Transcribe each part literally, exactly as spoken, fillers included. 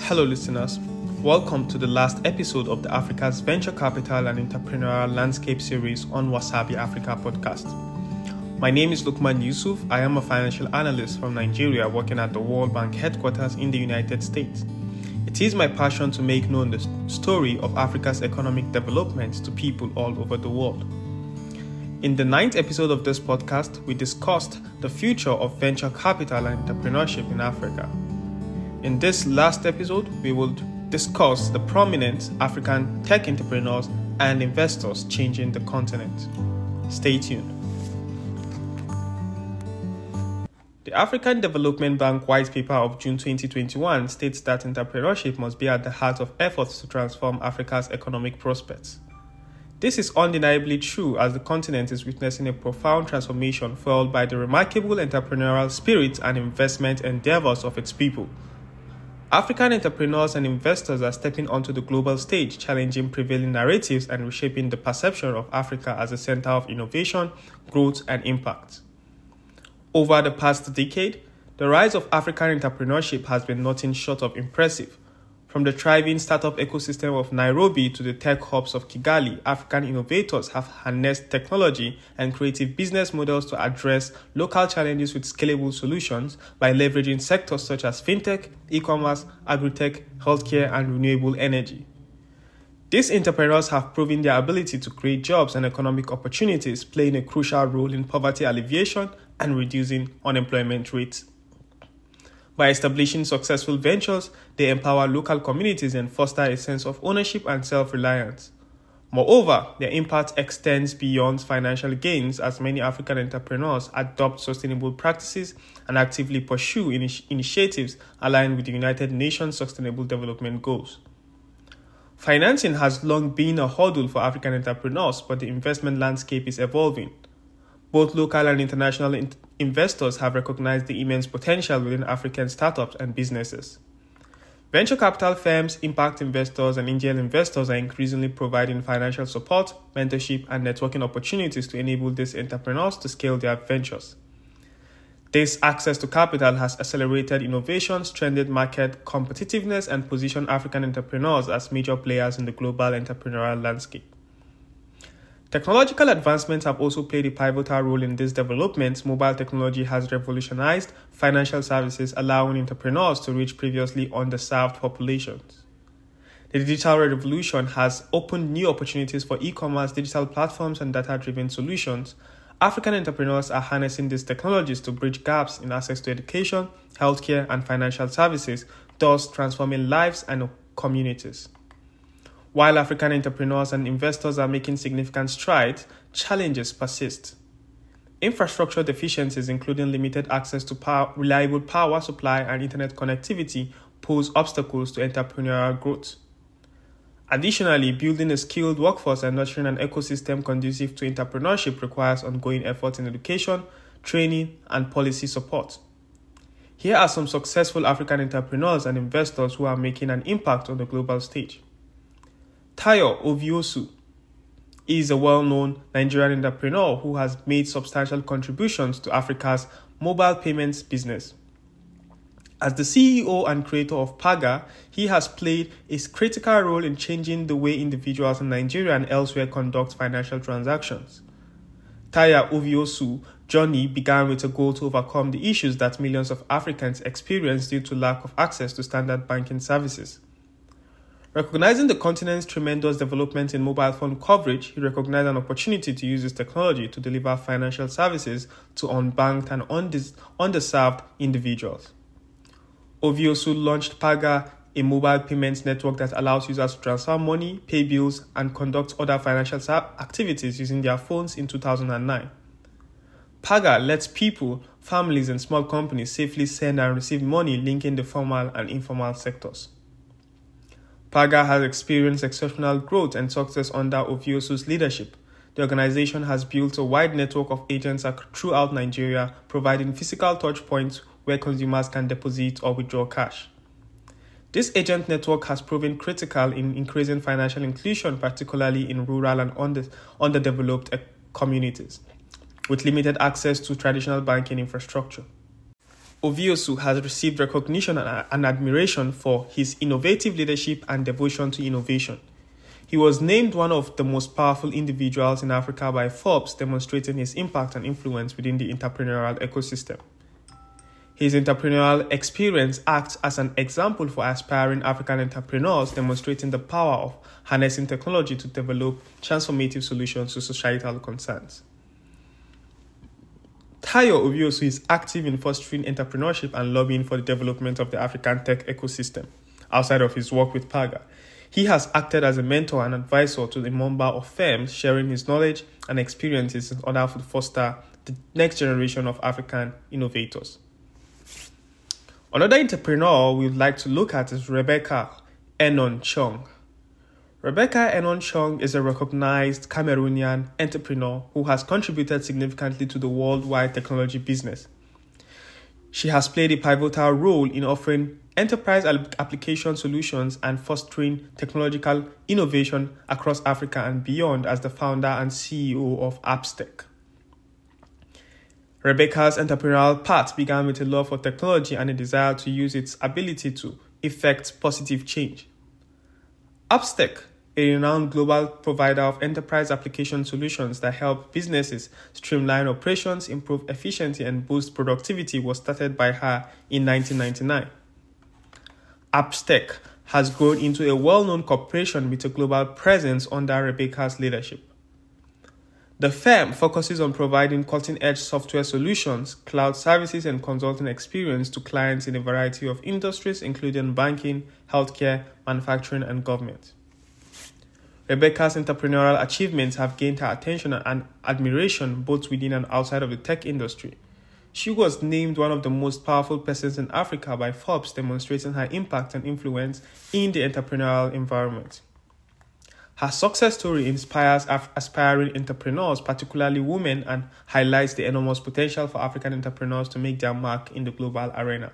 Hello, listeners. Welcome to the last episode of the Africa's Venture Capital and Entrepreneurial Landscape series on Wasabi Africa podcast. My name is Lukman Yusuf. I am a financial analyst from Nigeria working at the World Bank headquarters in the United States. It is my passion to make known the story of Africa's economic development to people all over the world. In the ninth episode of this podcast, we discussed the future of venture capital and entrepreneurship in Africa. In this last episode, we will discuss the prominent African tech entrepreneurs and investors changing the continent. Stay tuned. The African Development Bank White Paper of June twenty twenty-one states that entrepreneurship must be at the heart of efforts to transform Africa's economic prospects. This is undeniably true as the continent is witnessing a profound transformation fueled by the remarkable entrepreneurial spirit and investment endeavors of its people. African entrepreneurs and investors are stepping onto the global stage, challenging prevailing narratives and reshaping the perception of Africa as a center of innovation, growth, and impact. Over the past decade, the rise of African entrepreneurship has been nothing short of impressive. From the thriving startup ecosystem of Nairobi to the tech hubs of Kigali, African innovators have harnessed technology and creative business models to address local challenges with scalable solutions by leveraging sectors such as fintech, e-commerce, agri-tech, healthcare, and renewable energy. These entrepreneurs have proven their ability to create jobs and economic opportunities, playing a crucial role in poverty alleviation and reducing unemployment rates. By establishing successful ventures, they empower local communities and foster a sense of ownership and self-reliance. Moreover, their impact extends beyond financial gains as many African entrepreneurs adopt sustainable practices and actively pursue initi- initiatives aligned with the United Nations Sustainable Development Goals. Financing has long been a hurdle for African entrepreneurs, but the investment landscape is evolving. Both local and international in- investors have recognized the immense potential within African startups and businesses. Venture capital firms, impact investors, and angel investors are increasingly providing financial support, mentorship, and networking opportunities to enable these entrepreneurs to scale their ventures. This access to capital has accelerated innovation, strengthened market competitiveness, and positioned African entrepreneurs as major players in the global entrepreneurial landscape. Technological advancements have also played a pivotal role in this development. Mobile technology has revolutionized financial services, allowing entrepreneurs to reach previously underserved populations. The digital revolution has opened new opportunities for e-commerce, digital platforms, and data-driven solutions. African entrepreneurs are harnessing these technologies to bridge gaps in access to education, healthcare, and financial services, thus transforming lives and communities. While African entrepreneurs and investors are making significant strides, challenges persist. Infrastructure deficiencies, including limited access to power, reliable power supply and internet connectivity, pose obstacles to entrepreneurial growth. Additionally, building a skilled workforce and nurturing an ecosystem conducive to entrepreneurship requires ongoing efforts in education, training, and policy support. Here are some successful African entrepreneurs and investors who are making an impact on the global stage. Tayo Oviosu is a well-known Nigerian entrepreneur who has made substantial contributions to Africa's mobile payments business. As the C E O and creator of Paga, he has played a critical role in changing the way individuals in Nigeria and elsewhere conduct financial transactions. Tayo Oviosu's journey began with a goal to overcome the issues that millions of Africans experience due to lack of access to standard banking services. Recognizing the continent's tremendous development in mobile phone coverage, he recognized an opportunity to use this technology to deliver financial services to unbanked and undis- underserved individuals. Oviosu launched Paga, a mobile payments network that allows users to transfer money, pay bills, and conduct other financial activities using their phones in two thousand nine. Paga lets people, families, and small companies safely send and receive money, linking the formal and informal sectors. Paga has experienced exceptional growth and success under Oviosu's leadership. The organization has built a wide network of agents throughout Nigeria, providing physical touch points where consumers can deposit or withdraw cash. This agent network has proven critical in increasing financial inclusion, particularly in rural and under, underdeveloped communities, with limited access to traditional banking infrastructure. Oviesu has received recognition and admiration for his innovative leadership and devotion to innovation. He was named one of the most powerful individuals in Africa by Forbes, demonstrating his impact and influence within the entrepreneurial ecosystem. His entrepreneurial experience acts as an example for aspiring African entrepreneurs, demonstrating the power of harnessing technology to develop transformative solutions to societal concerns. Tayo Oviesu is active in fostering entrepreneurship and lobbying for the development of the African tech ecosystem. Outside of his work with Paga, he has acted as a mentor and advisor to a number of firms, sharing his knowledge and experiences in order to foster the next generation of African innovators. Another entrepreneur we would like to look at is Rebecca Enon Chong. Rebecca Enon Chong is a recognized Cameroonian entrepreneur who has contributed significantly to the worldwide technology business. She has played a pivotal role in offering enterprise application solutions and fostering technological innovation across Africa and beyond as the founder and C E O of Appstec. Rebecca's entrepreneurial path began with a love for technology and a desire to use its ability to effect positive change. Appstec, a renowned global provider of enterprise application solutions that help businesses streamline operations, improve efficiency, and boost productivity, was started by her in nineteen ninety-nine. Appstec has grown into a well-known corporation with a global presence under Rebecca's leadership. The firm focuses on providing cutting-edge software solutions, cloud services, and consulting experience to clients in a variety of industries, including banking, healthcare, manufacturing, and government. Rebecca's entrepreneurial achievements have gained her attention and admiration both within and outside of the tech industry. She was named one of the most powerful persons in Africa by Forbes, demonstrating her impact and influence in the entrepreneurial environment. Her success story inspires aspiring entrepreneurs, particularly women, and highlights the enormous potential for African entrepreneurs to make their mark in the global arena.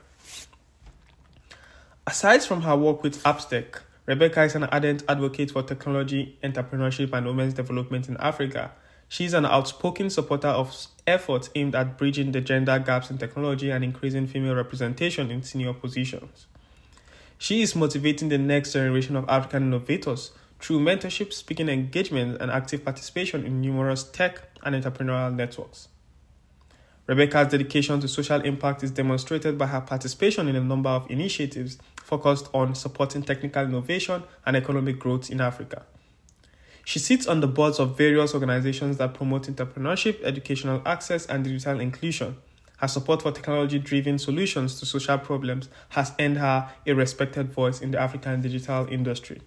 Aside from her work with Appstec, Rebecca is an ardent advocate for technology, entrepreneurship, and women's development in Africa. She is an outspoken supporter of efforts aimed at bridging the gender gaps in technology and increasing female representation in senior positions. She is motivating the next generation of African innovators through mentorship, speaking engagement, and active participation in numerous tech and entrepreneurial networks. Rebecca's dedication to social impact is demonstrated by her participation in a number of initiatives focused on supporting technical innovation and economic growth in Africa. She sits on the boards of various organizations that promote entrepreneurship, educational access, and digital inclusion. Her support for technology-driven solutions to social problems has earned her a respected voice in the African digital industry.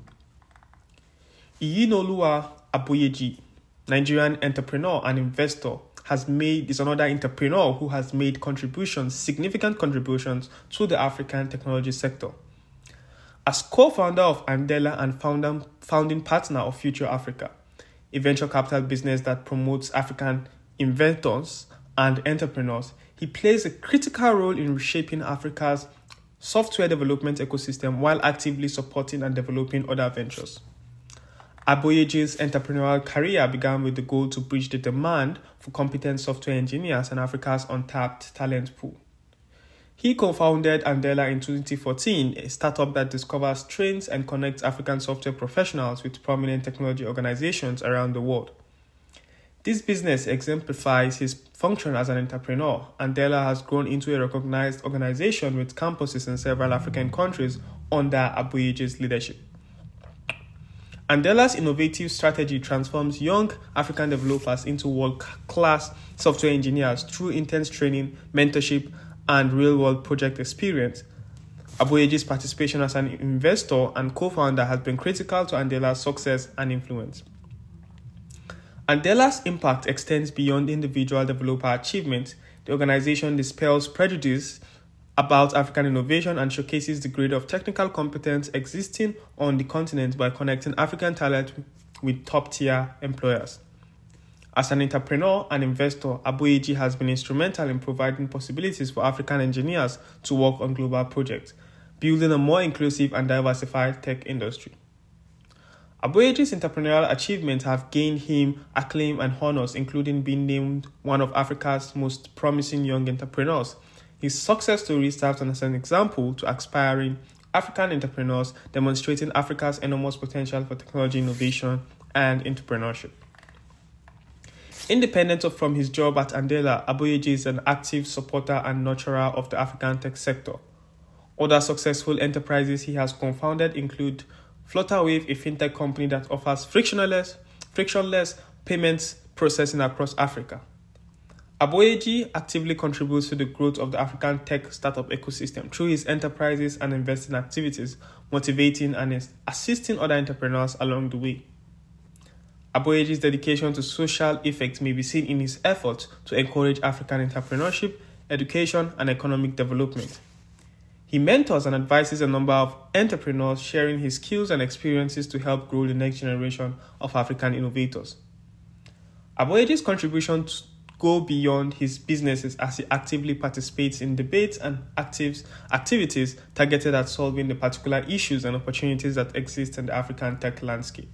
Iyinoluwa Aboyeji, Nigerian entrepreneur and investor, has made is another entrepreneur who has made contributions, significant contributions to the African technology sector. As co-founder of Andela and founder, founding partner of Future Africa, a venture capital business that promotes African inventors and entrepreneurs, he plays a critical role in reshaping Africa's software development ecosystem while actively supporting and developing other ventures. Aboyeji's entrepreneurial career began with the goal to bridge the demand for competent software engineers and Africa's untapped talent pool. He co-founded Andela in twenty fourteen, a startup that discovers, trains, and connects African software professionals with prominent technology organizations around the world. This business exemplifies his function as an entrepreneur. Andela has grown into a recognized organization with campuses in several African countries under Aboyeji's leadership. Andela's innovative strategy transforms young African developers into world-class software engineers through intense training, mentorship, and real-world project experience. Aboyeji's participation as an investor and co-founder has been critical to Andela's success and influence. Andela's impact extends beyond individual developer achievements. The organization dispels prejudice about African innovation and showcases the grade of technical competence existing on the continent by connecting African talent with top-tier employers. As an entrepreneur and investor, Aboyeji has been instrumental in providing possibilities for African engineers to work on global projects, building a more inclusive and diversified tech industry. Aboyeji's entrepreneurial achievements have gained him acclaim and honors, including being named one of Africa's most promising young entrepreneurs, His success story serves as an example to aspiring African entrepreneurs, demonstrating Africa's enormous potential for technology innovation and entrepreneurship. Independent of from his job at Andela, Aboyeji is an active supporter and nurturer of the African tech sector. Other successful enterprises he has co-founded include Flutterwave, a fintech company that offers frictionless, frictionless payments processing across Africa. Aboyeji actively contributes to the growth of the African tech startup ecosystem through his enterprises and investing activities, motivating and assisting other entrepreneurs along the way. Aboyeji's dedication to social effect may be seen in his efforts to encourage African entrepreneurship, education, and economic development. He mentors and advises a number of entrepreneurs, sharing his skills and experiences to help grow the next generation of African innovators. Aboyeji's contributions go beyond his businesses as he actively participates in debates and actives, activities targeted at solving the particular issues and opportunities that exist in the African tech landscape.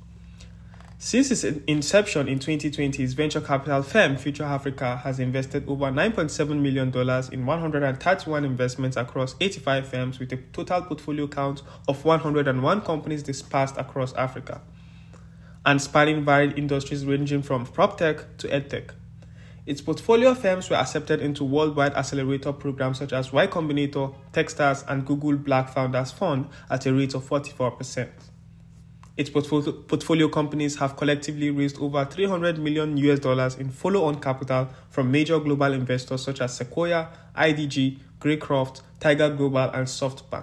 Since its inception in twenty twenty, his venture capital firm, Future Africa, has invested over nine point seven million dollars in one hundred thirty-one investments across eighty-five firms with a total portfolio count of one hundred one companies dispersed across Africa, and spanning varied industries ranging from PropTech to EdTech. Its portfolio firms were accepted into worldwide accelerator programs such as Y Combinator, Techstars, and Google Black Founders Fund at a rate of forty-four percent. Its portfolio, portfolio companies have collectively raised over three hundred million U S dollars in follow-on capital from major global investors such as Sequoia, I D G, Greycroft, Tiger Global, and SoftBank.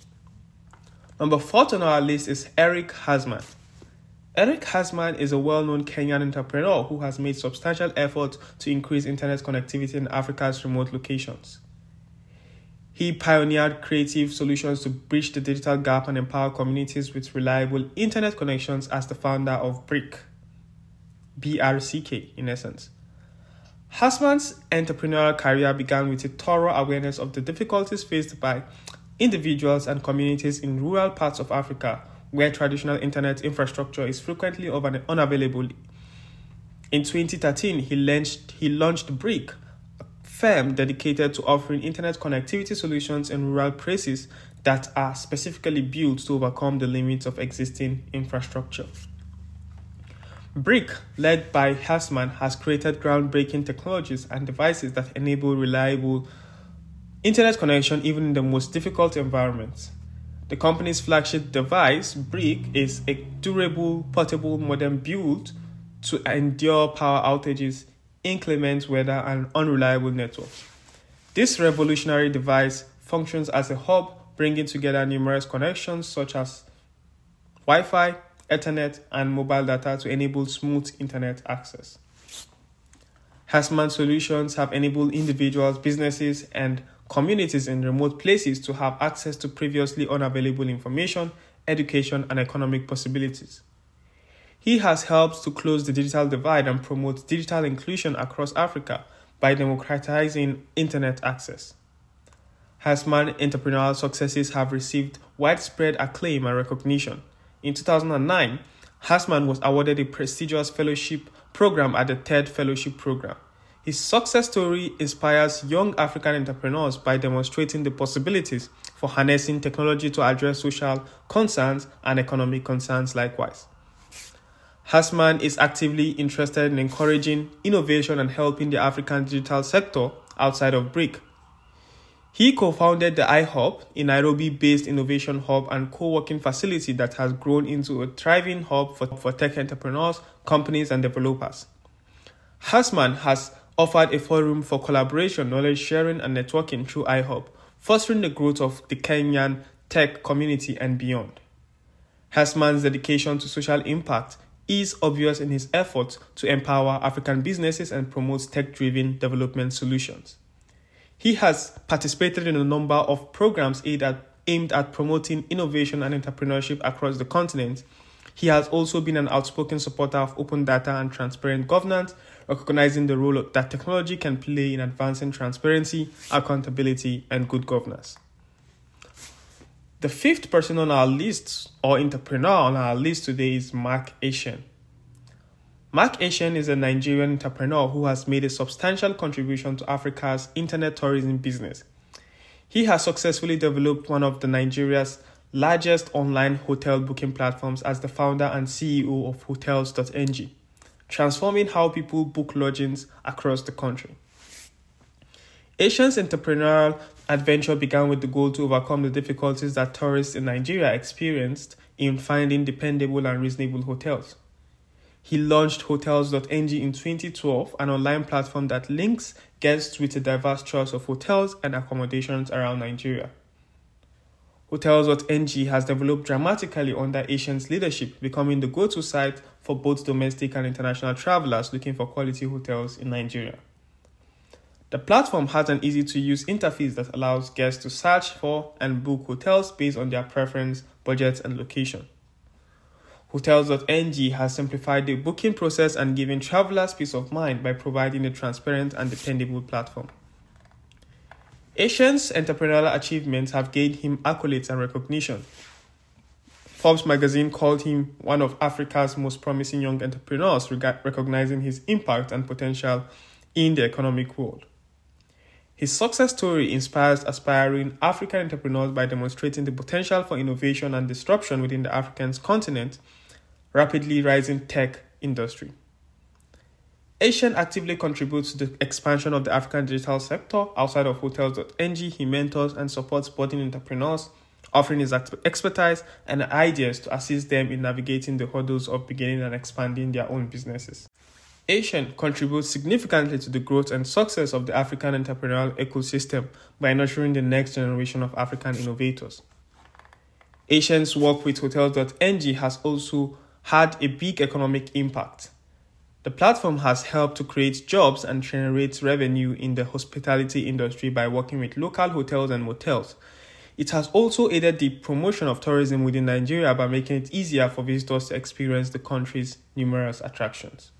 Number four on our list is Eric Hasman. Eric Hasman is a well-known Kenyan entrepreneur who has made substantial efforts to increase internet connectivity in Africa's remote locations. He pioneered creative solutions to bridge the digital gap and empower communities with reliable internet connections as the founder of Brick, B R C K in essence. Hasman's entrepreneurial career began with a thorough awareness of the difficulties faced by individuals and communities in rural parts of Africa where traditional internet infrastructure is frequently unavailable. In twenty thirteen, he launched, he launched Brick, firm dedicated to offering internet connectivity solutions in rural places that are specifically built to overcome the limits of existing infrastructure. Brick, led by Hasman, has created groundbreaking technologies and devices that enable reliable internet connection even in the most difficult environments. The company's flagship device, Brick, is a durable, portable modem built to endure power outages, inclement weather, and unreliable networks. This revolutionary device functions as a hub, bringing together numerous connections such as Wi-Fi, Ethernet, and mobile data to enable smooth internet access. Hasman solutions have enabled individuals, businesses, and communities in remote places to have access to previously unavailable information, education, and economic possibilities. He has helped to close the digital divide and promote digital inclusion across Africa by democratizing internet access. Hasman entrepreneurial successes have received widespread acclaim and recognition. In two thousand nine, Hasman was awarded a prestigious fellowship program at the TED Fellowship Program. His success story inspires young African entrepreneurs by demonstrating the possibilities for harnessing technology to address social concerns and economic concerns likewise. Hasman is actively interested in encouraging innovation and helping the African digital sector outside of Brick. He co-founded the iHub, a Nairobi-based innovation hub and co-working facility that has grown into a thriving hub for, for tech entrepreneurs, companies, and developers. Hasman has offered a forum for collaboration, knowledge sharing, and networking through iHub, fostering the growth of the Kenyan tech community and beyond. Hasman's dedication to social impact is obvious in his efforts to empower African businesses and promote tech-driven development solutions. He has participated in a number of programs aimed at, aimed at promoting innovation and entrepreneurship across the continent. He has also been an outspoken supporter of open data and transparent governance, recognizing the role that technology can play in advancing transparency, accountability, and good governance. The fifth person on our list, or entrepreneur on our list today, is Mark Etienne. Mark Asian is a Nigerian entrepreneur who has made a substantial contribution to Africa's internet tourism business. He has successfully developed one of the Nigeria's largest online hotel booking platforms as the founder and C E O of Hotels dot N G, transforming how people book lodgings across the country. Asian's entrepreneurial adventure began with the goal to overcome the difficulties that tourists in Nigeria experienced in finding dependable and reasonable hotels. He launched Hotels dot N G in twenty twelve, an online platform that links guests with a diverse choice of hotels and accommodations around Nigeria. Hotels dot N G has developed dramatically under Asian's leadership, becoming the go-to site for both domestic and international travelers looking for quality hotels in Nigeria. The platform has an easy-to-use interface that allows guests to search for and book hotels based on their preference, budget, and location. Hotels dot N G has simplified the booking process and given travelers peace of mind by providing a transparent and dependable platform. Asian's entrepreneurial achievements have gained him accolades and recognition. Forbes magazine called him one of Africa's most promising young entrepreneurs, recognizing his impact and potential in the economic world. His success story inspires aspiring African entrepreneurs by demonstrating the potential for innovation and disruption within the African continent, rapidly rising tech industry. Asian actively contributes to the expansion of the African digital sector. Outside of Hotels dot N G, he mentors and supports budding entrepreneurs, offering his expertise and ideas to assist them in navigating the hurdles of beginning and expanding their own businesses. Asian contributes significantly to the growth and success of the African entrepreneurial ecosystem by nurturing the next generation of African innovators. Asian's work with Hotels dot N G has also had a big economic impact. The platform has helped to create jobs and generate revenue in the hospitality industry by working with local hotels and motels. It has also aided the promotion of tourism within Nigeria by making it easier for visitors to experience the country's numerous attractions.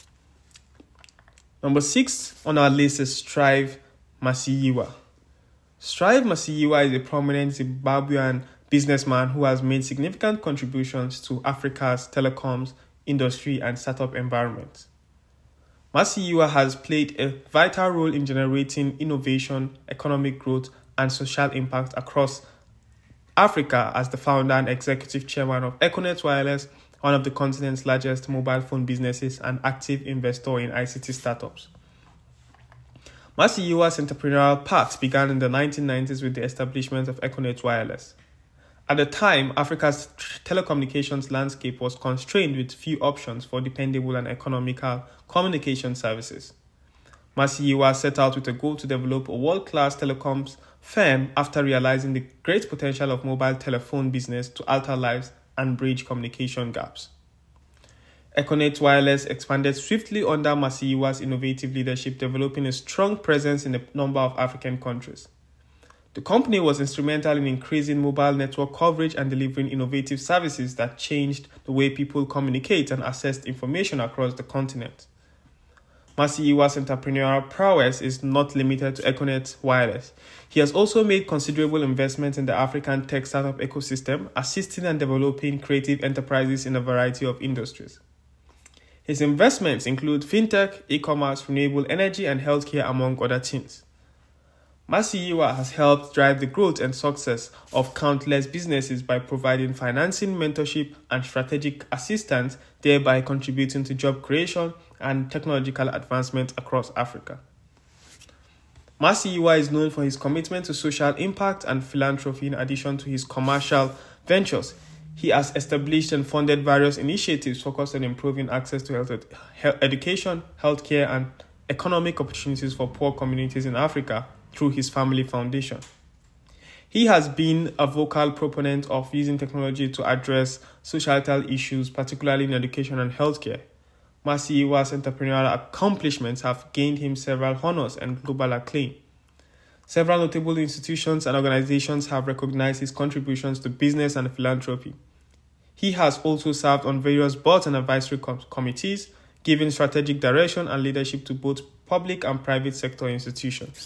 Number six on our list is Strive Masiyiwa. Strive Masiyiwa is a prominent Zimbabwean businessman who has made significant contributions to Africa's telecoms industry and startup environment. Masiyiwa has played a vital role in generating innovation, economic growth, and social impact across Africa as the founder and executive chairman of Econet Wireless, one of the continent's largest mobile phone businesses and active investor in I C T startups. Masiyiwa's entrepreneurial path began in the nineteen nineties with the establishment of Econet Wireless. At the time, Africa's telecommunications landscape was constrained with few options for dependable and economical communication services. Masiyiwa set out with a goal to develop a world-class telecoms firm after realizing the great potential of mobile telephone business to alter lives and bridge communication gaps. Econet Wireless expanded swiftly under Masiyiwa's innovative leadership, developing a strong presence in a number of African countries. The company was instrumental in increasing mobile network coverage and delivering innovative services that changed the way people communicate and access information across the continent. Masiyiwa's entrepreneurial prowess is not limited to Econet Wireless. He has also made considerable investments in the African tech startup ecosystem, assisting and developing creative enterprises in a variety of industries. His investments include fintech, e-commerce, renewable energy, and healthcare, among other things. Masiyiwa has helped drive the growth and success of countless businesses by providing financing, mentorship, and strategic assistance, thereby contributing to job creation and technological advancement across Africa. Masiyiwa is known for his commitment to social impact and philanthropy in addition to his commercial ventures. He has established and funded various initiatives focused on improving access to health ed- education, healthcare, and economic opportunities for poor communities in Africa through his family foundation. He has been a vocal proponent of using technology to address societal issues, particularly in education and healthcare. Masiyiwa's entrepreneurial accomplishments have gained him several honors and global acclaim. Several notable institutions and organizations have recognized his contributions to business and philanthropy. He has also served on various boards and advisory com- committees, giving strategic direction and leadership to both public and private sector institutions.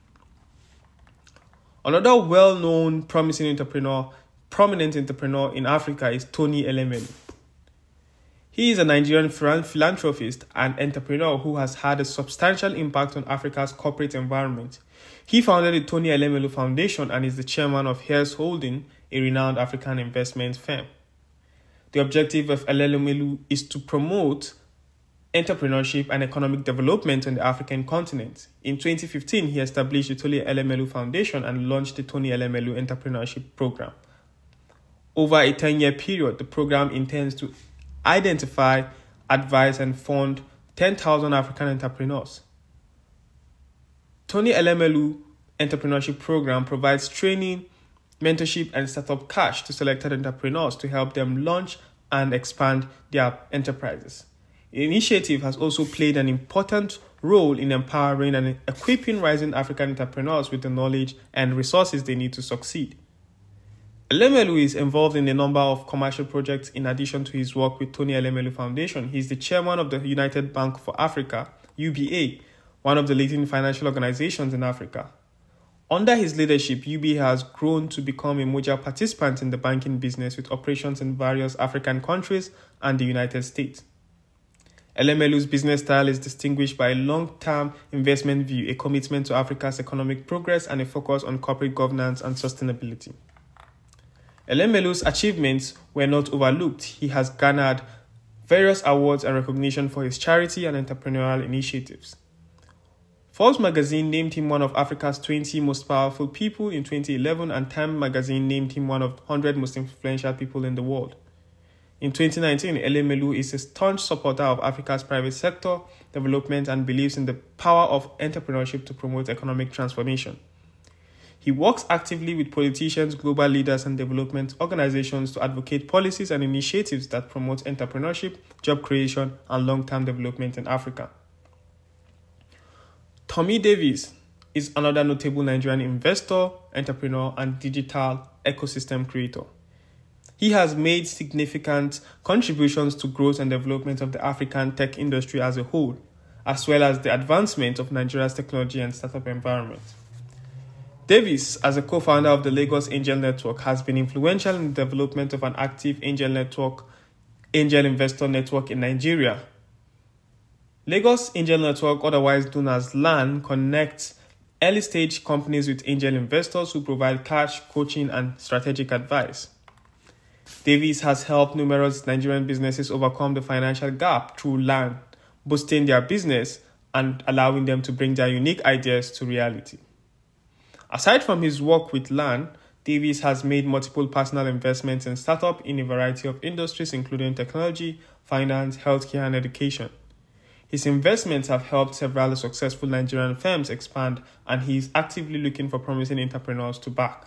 Another well-known, promising entrepreneur, prominent entrepreneur in Africa is Tony Elumelu. He is a Nigerian philanthropist and entrepreneur who has had a substantial impact on Africa's corporate environment. He founded the Tony Elumelu Foundation and is the chairman of Heirs Holding, a renowned African investment firm. The objective of Elumelu is to promote entrepreneurship and economic development on the African continent. In twenty fifteen, he established the Tony Elumelu Foundation and launched the Tony Elumelu Entrepreneurship Program. Over a ten-year period, the program intends to identify, advise, and fund ten thousand African entrepreneurs. Tony Elumelu Entrepreneurship Program provides training, mentorship, and startup cash to selected entrepreneurs to help them launch and expand their enterprises. The initiative has also played an important role in empowering and equipping rising African entrepreneurs with the knowledge and resources they need to succeed. Elumelu is involved in a number of commercial projects in addition to his work with Tony Elumelu Foundation. He is the chairman of the United Bank for Africa, U B A, one of the leading financial organizations in Africa. Under his leadership, U B A has grown to become a major participant in the banking business with operations in various African countries and the United States. Elumelu's business style is distinguished by a long-term investment view, a commitment to Africa's economic progress, and a focus on corporate governance and sustainability. Elumelu's achievements were not overlooked. He has garnered various awards and recognition for his charity and entrepreneurial initiatives. Forbes magazine named him one of Africa's twenty most powerful people in twenty eleven, and Time magazine named him one of one hundred most influential people in the world. In twenty nineteen, Elumelu is a staunch supporter of Africa's private sector development and believes in the power of entrepreneurship to promote economic transformation. He works actively with politicians, global leaders, and development organizations to advocate policies and initiatives that promote entrepreneurship, job creation, and long-term development in Africa. Tommy Davis is another notable Nigerian investor, entrepreneur, and digital ecosystem creator. He has made significant contributions to growth and development of the African tech industry as a whole, as well as the advancement of Nigeria's technology and startup environment. Davis, as a co-founder of the Lagos Angel Network, has been influential in the development of an active angel network, angel investor network in Nigeria. Lagos Angel Network, otherwise known as LAN, connects early-stage companies with angel investors who provide cash, coaching, and strategic advice. Davis has helped numerous Nigerian businesses overcome the financial gap through LAN, boosting their business and allowing them to bring their unique ideas to reality. Aside from his work with LAN, Davis has made multiple personal investments in startups in a variety of industries, including technology, finance, healthcare, and education. His investments have helped several successful Nigerian firms expand, and he is actively looking for promising entrepreneurs to back.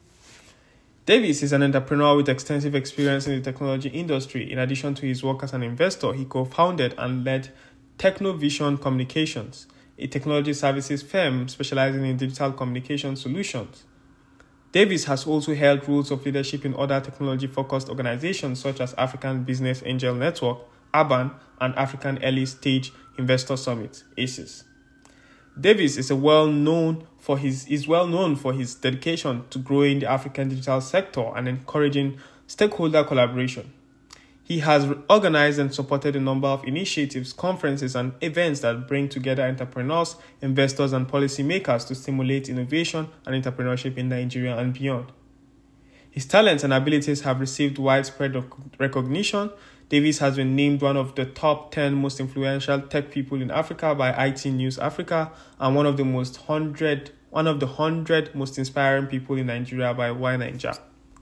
Davis is an entrepreneur with extensive experience in the technology industry. In addition to his work as an investor, he co-founded and led Technovision Communications, a technology services firm specializing in digital communication solutions. Davis has also held roles of leadership in other technology-focused organizations such as African Business Angel Network, ABAN, and African Early Stage Investor Summit, A C E S. Davis is a well known for his is well known for his dedication to growing the African digital sector and encouraging stakeholder collaboration. He has organized and supported a number of initiatives, conferences, and events that bring together entrepreneurs, investors, and policymakers to stimulate innovation and entrepreneurship in Nigeria and beyond. His talents and abilities have received widespread recognition. Davis has been named one of the top ten most influential tech people in Africa by I T News Africa and one of the most hundred, one of the hundred most inspiring people in Nigeria by Y Naija.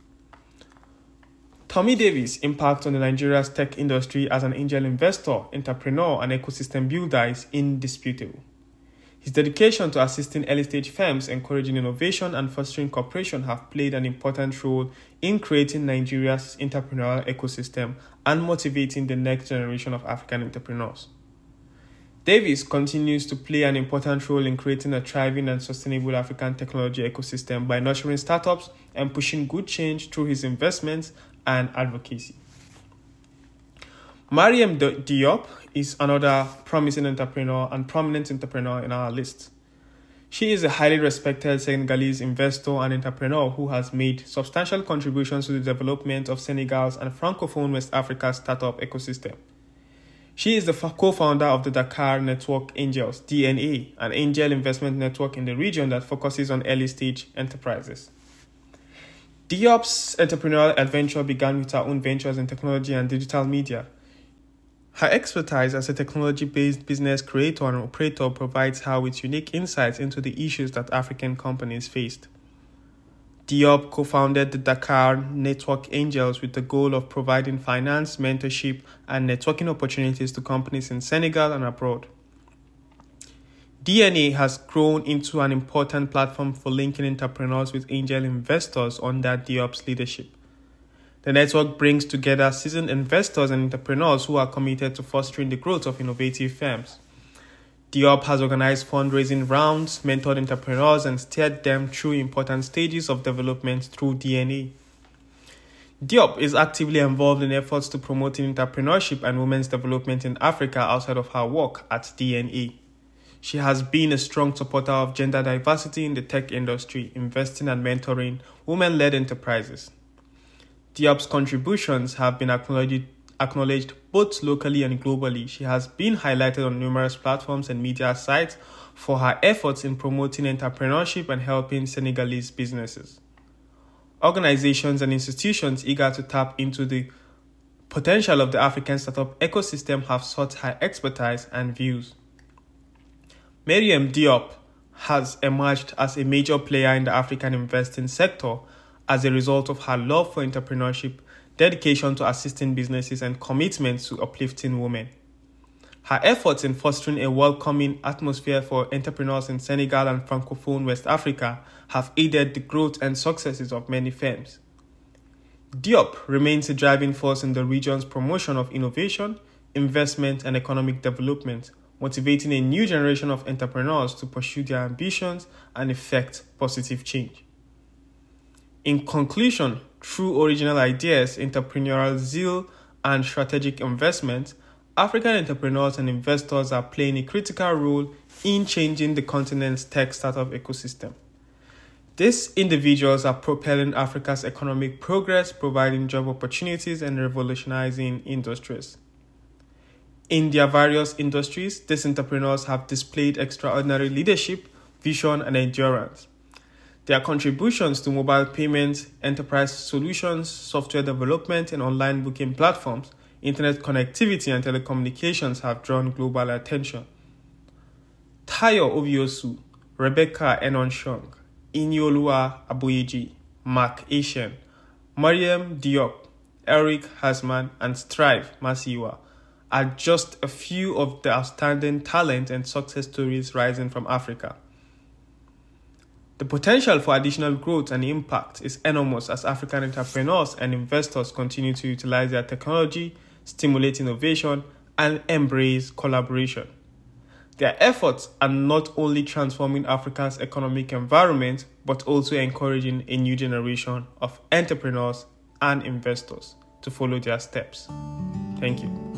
Tommy Davis' impact on the Nigeria's tech industry as an angel investor, entrepreneur, and ecosystem builder is indisputable. His dedication to assisting early-stage firms, encouraging innovation, and fostering cooperation have played an important role in creating Nigeria's entrepreneurial ecosystem and motivating the next generation of African entrepreneurs. Davis continues to play an important role in creating a thriving and sustainable African technology ecosystem by nurturing startups and pushing good change through his investments and advocacy. Mariam Diop is another promising entrepreneur and prominent entrepreneur in our list. She is a highly respected Senegalese investor and entrepreneur who has made substantial contributions to the development of Senegal's and Francophone West Africa's startup ecosystem. She is the co-founder of the Dakar Network Angels, D N A, an angel investment network in the region that focuses on early-stage enterprises. Diop's entrepreneurial adventure began with her own ventures in technology and digital media. Her expertise as a technology-based business creator and operator provides her with unique insights into the issues that African companies faced. Diop co-founded the Dakar Network Angels with the goal of providing finance, mentorship, and networking opportunities to companies in Senegal and abroad. D N A has grown into an important platform for linking entrepreneurs with angel investors under Diop's leadership. The network brings together seasoned investors and entrepreneurs who are committed to fostering the growth of innovative firms. Diop has organized fundraising rounds, mentored entrepreneurs, and steered them through important stages of development through D N A. Diop is actively involved in efforts to promote entrepreneurship and women's development in Africa outside of her work at D N A. She has been a strong supporter of gender diversity in the tech industry, investing and mentoring women-led enterprises. Diop's contributions have been acknowledged Acknowledged both locally and globally. She has been highlighted on numerous platforms and media sites for her efforts in promoting entrepreneurship and helping Senegalese businesses. Organizations and institutions eager to tap into the potential of the African startup ecosystem have sought her expertise and views. Mariam Diop has emerged as a major player in the African investing sector as a result of her love for entrepreneurship, dedication to assisting businesses, and commitment to uplifting women. Her efforts in fostering a welcoming atmosphere for entrepreneurs in Senegal and Francophone West Africa have aided the growth and successes of many firms. Diop remains a driving force in the region's promotion of innovation, investment, and economic development, motivating a new generation of entrepreneurs to pursue their ambitions and effect positive change. In conclusion, through original ideas, entrepreneurial zeal, and strategic investment, African entrepreneurs and investors are playing a critical role in changing the continent's tech startup ecosystem. These individuals are propelling Africa's economic progress, providing job opportunities, and revolutionizing industries. In their various industries, these entrepreneurs have displayed extraordinary leadership, vision, and endurance. Their contributions to mobile payments, enterprise solutions, software development, and online booking platforms, internet connectivity, and telecommunications have drawn global attention. Tayo Oviosu, Rebecca Enonshong, Inyolua Aboyeji, Mark Asian, Mariam Diop, Eric Hasman, and Strive Masiwa are just a few of the outstanding talent and success stories rising from Africa. The potential for additional growth and impact is enormous as African entrepreneurs and investors continue to utilize their technology, stimulate innovation, and embrace collaboration. Their efforts are not only transforming Africa's economic environment, but also encouraging a new generation of entrepreneurs and investors to follow their steps. Thank you.